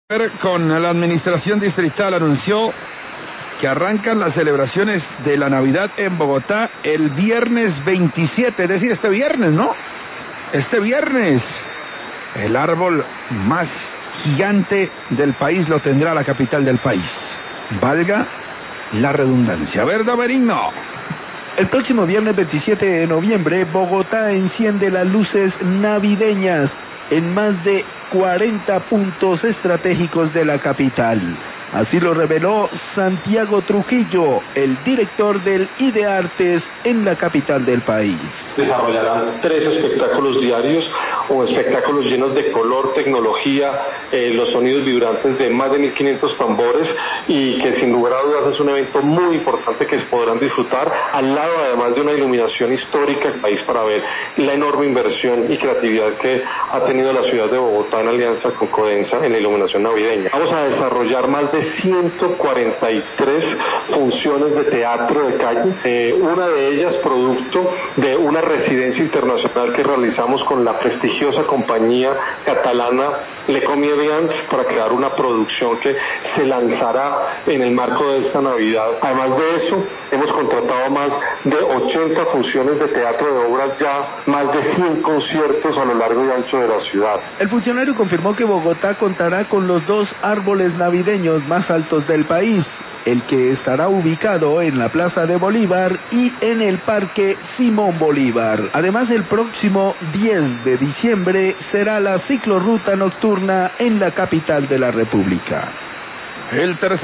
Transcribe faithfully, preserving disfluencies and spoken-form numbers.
Con la administración distrital anunció que arrancan las celebraciones de la Navidad en Bogotá el viernes veintisiete, es decir, este viernes, ¿no? Este viernes, el árbol más gigante del país lo tendrá la capital del país. Valga la redundancia. ¿Verdad, Benigno? El próximo viernes veintisiete de noviembre, Bogotá enciende las luces navideñas en más de cuarenta puntos estratégicos de la capital. Así lo reveló Santiago Trujillo, el director del IDEARTES en la capital del país. Desarrollarán tres espectáculos diarios, o espectáculos llenos de color, tecnología, eh, los sonidos vibrantes de más de mil quinientos tambores, y que sin lugar a dudas es un evento muy importante que podrán disfrutar, al lado además de una iluminación histórica del país, para ver la enorme inversión y creatividad que ha tenido la ciudad de Bogotá en alianza con Codensa en la iluminación navideña. Vamos a desarrollar más de ciento cuarenta y tres funciones de teatro de calle, eh, una de ellas producto de una residencia internacional que realizamos con la prestigiosa compañía catalana Le Comedians para crear una producción que se lanzará en el marco de esta Navidad. Además de eso, hemos contratado más de ochenta funciones de teatro de obras ya, más de cien conciertos a lo largo y ancho de la ciudad. El funcionario confirmó que Bogotá contará con los dos árboles navideños más altos del país, el que estará ubicado en la Plaza de Bolívar y en el Parque Simón Bolívar. Además, el próximo diez de diciembre será la ciclorruta nocturna en la capital de la República. El tercer